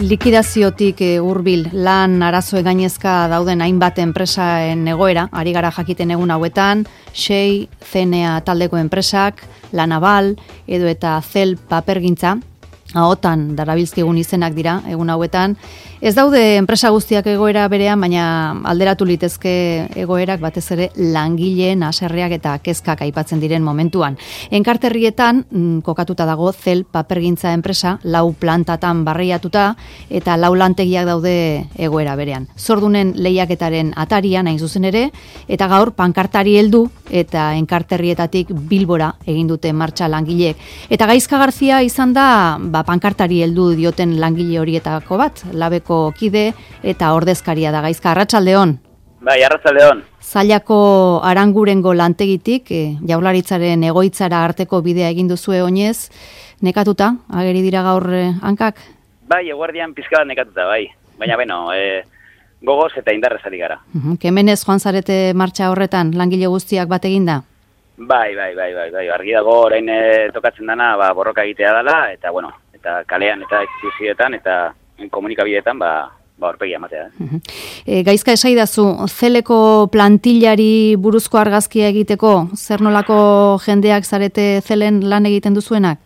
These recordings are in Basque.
Likidaziotik hurbil lan arazo gainezka dauden hainbat enpresaen egoera, ari gara jakiten egun hauetan, Xei, CNA taldeko enpresak, La Naval, edo eta Zel papergintza, ahotan darabilzkigun izenak dira egun hauetan. Ez daude enpresa guztiak egoera berean, baina alderatu litezke egoerak batez ere langileen haserreak eta kezkak aipatzen diren momentuan. Enkarterrietan kokatuta dago Zel papergintza enpresa, 4 plantatan barreiatuta eta 4 lantegiak daude egoera berean. Zordunen lehiaketaren atarian hain zuzen ere, eta gaur pankartari heldu eta Enkarterrietatik Bilbora egin dute martxa langileek. Eta Gaizka Garzia izan da pankartari heldu dioten langile horietako bat, labeko kide eta ordezkaria da. Gaizka, arratsaldeon. Bai, arratsaldeon. Zailako Arangurengo lantegitik Jaurlaritzaren egoitzara arteko bidea egin duzue oinez, nekatuta ageri dira gaur hankak? Bai, eguerdian pizka bat nekatuta, bai. Baina gogoz eta indarrez ari gara. Kemenez joan zarete martxa horretan langile guztiak bat eginda? Bai. Argi dago orain tokatzen dana, borroka egitea dela eta eta kalean eta instituzioetan eta komunikabideetan aurpegia ematea. Gaizka esaidazu, Zeleko plantillari buruzko argazkia egiteko, zer nolako jendeak zarete Zelen lan egiten duzuenak?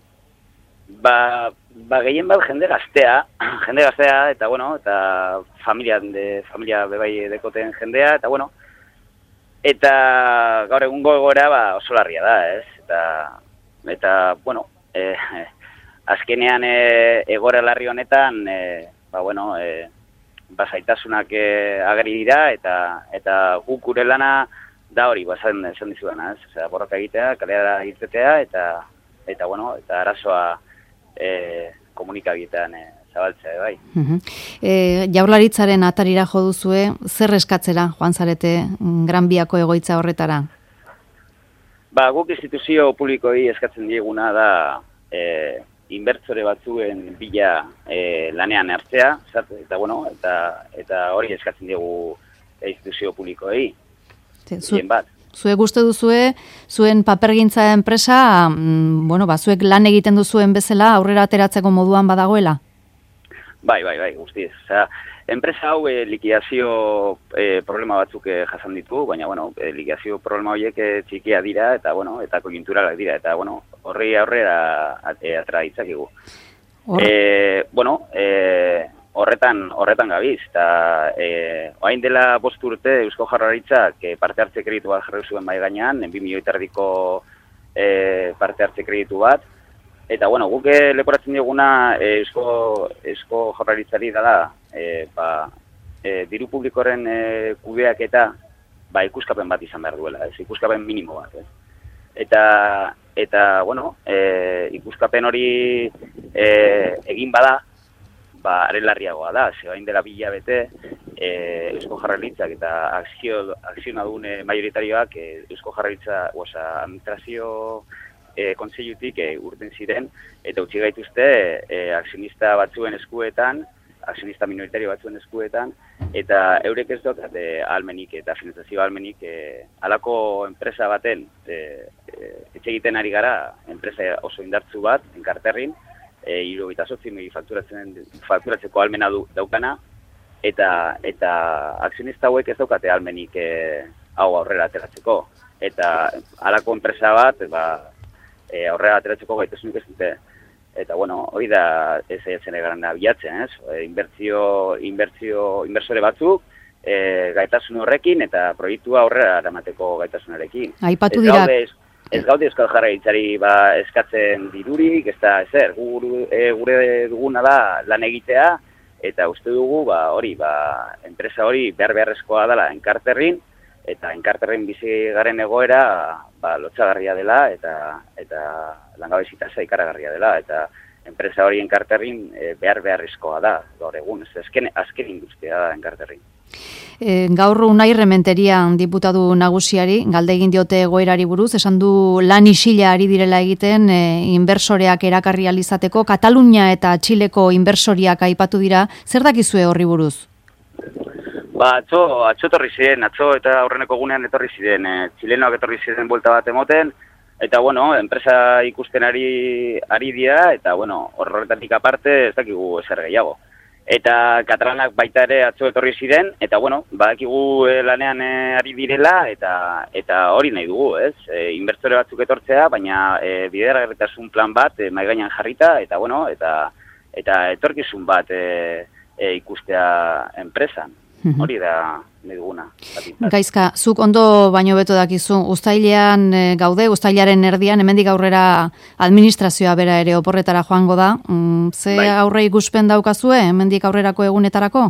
Gehien bat jende gaztea eta eta familia bebai dekoten jendea eta gaur egungo egoera oso larria da, ez? Eta azkenean egoera larri honetan zaitasunak ageri dira eta guk gure lana da hori, esan dizuena, ez? Osea, borroka egitea, kalera irtetea eta arazoa komunikabideetan zabaltzea, bai. Jaurlaritzaren atarira jo duzue, zer eskatzera joan zarete Gran Biako egoitza horretara? Guk instituzio publikoei eskatzen dieguna da inbertsore batzuen bila lanean hartzea, eta hori eskatzen diegu instituzio publikoei. Zuek uste duzue, zuen papergintza enpresa, zuek lan egiten duzuen bezala aurrera ateratzeko moduan badagoela? Bai, guztiz. Enpresa hau likidazio problema batzuk jasan ditu, baina likidazio problema horiek txikia dira eta konjunturalak dira eta horri aurrera atera ditzakigu. Horretan gabiz eta orain dela 5 urte Eusko Jaurlaritzak parte hartze kreditu bat jarri zuen bai gainean, 2,5 milioi parte hartze kreditu bat. Eta, guk leporatzen dioguna Eusko Jaurlaritzari dela diru publikoren kudeak eta ikuskapen bat izan behar duela, ikuskapen minimo bat. Eta ikuskapen hori egin bada, are larriagoa da, orain dela 2 hilabete Eusko Jaurlaritzak eta akzionadun majoritarioak Eusko Jaurlaritza, administrazio kontseilutik urten ziren eta utzi gaituzte akzionista batzuen eskuetan, akzionista minoritario batzuen eskuetan, eta eurek ez daukate ahalmenik eta finantzazio ahalmenik halako enpresa baten etxe egiten ari gara, enpresa oso indartzu bat, Enkarterrin, 78 milioi fakturatzeko ahalmena daukana, eta akzionista hauek ez daukate ahalmenik hau aurrera ateratzeko. Eta halako enpresa bat, aurrera ateratzeko gaitasunik ez dute. Eta, hori da ez aiatzen egaran da bilatzen, ez? Inbertsore batzuk, gaitasun horrekin eta proiektua aurrera eramateko gaitasunarekin. Aipatu dira. Ez gaude Euskal Jaurlaritzari eskatzen dirurik, ez da ezer, gure duguna da lan egitea, eta uste dugu, enpresa hori beharrezkoa dela Enkarterrin, eta Enkarterrin bizi garen egoera lotsagarria dela eta langabezi tasa ikaragarria dela eta enpresa hori Enkarterrin beharrezkoa da gaur egun, azken industria da Enkarterrin. Gaur Unai Rementerian diputatu nagusiari galde egin diote egoerari buruz, esan du lan isila ari direla egiten inbersoreak erakarri ahal izateko, Katalunia eta Txileko inbersoriak aipatu dira, zer dakizue horri buruz? Atzo etorri ziren, atzo eta aurreneko egunean etorri ziren, txilenoak etorri ziren buelta bat emoten, eta enpresa ikusten ari dira, eta horretatik aparte ez dakigu ezer gehiago. Eta katalanak baita ere atzo etorri ziren, eta bueno, badakigu lanean ari direla, eta hori nahi dugu, ez? Inbertsore batzuk etortzea, baina bideragarritasun plan bat mahai gainean jarrita, eta bueno, eta etorkizun bat ikustea enpresan. Hori da nahi duguna. Gaizka, zuk ondo baino beto dakizu, uztailean gaude, uztailaren erdian, hemendik aurrera administrazioa bera ere oporretara joango da. Ze aurre ikuspen daukazue, hemendik aurrerako egunetarako?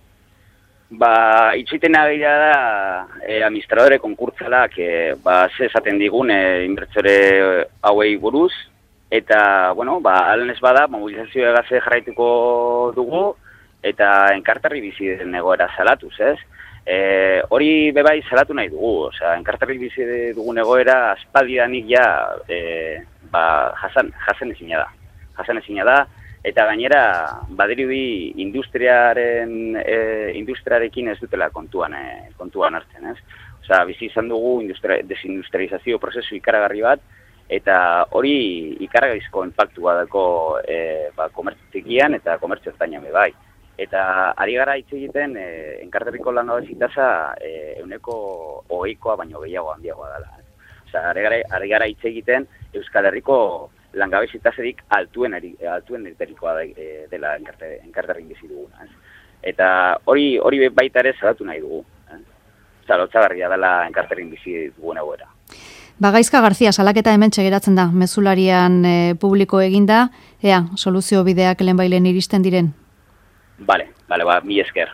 Itxitena gira da administradore konkurtzalak, ze esaten digun inbertsore hauei buruz, eta, bueno, alen ez bada, mobilizazioa gaze jarraituko dugu, eta enkarterri bizi den egoera salatuz, ez? Hori bebai salatu nahi dugu, osea, enkarterri bizi dugun egoera aspaldidanik ja jasan ezina da, eta gainera badirudi industriarekin ez dutela kontuan hartzen, ez? Osea, bizi izan dugu desindustrializazio prozesu ikaragarri bat, eta hori ikaragarrizko inpaktua dako komertzio txikian eta komertzio ertainan bebai. Eta ari gara hitz egiten, enkarterriko langabezi tasa 20%koa baino gehiago handiagoa dela. Osea, ari gara hitz egiten Euskal Herriko langabezi taserik altuenetarikoa dela enkarterrin bizi duguna. Eta hori baita ere salatu nahi dugu. Osea, lotsagarria dela enkarterrin bizi dugun egoera. Gaizka Garzia, salaketa hemen txegeratzen da, mezularian publiko eginda, soluzio bideak lehenbailen iristen diren? Vale, mi esker.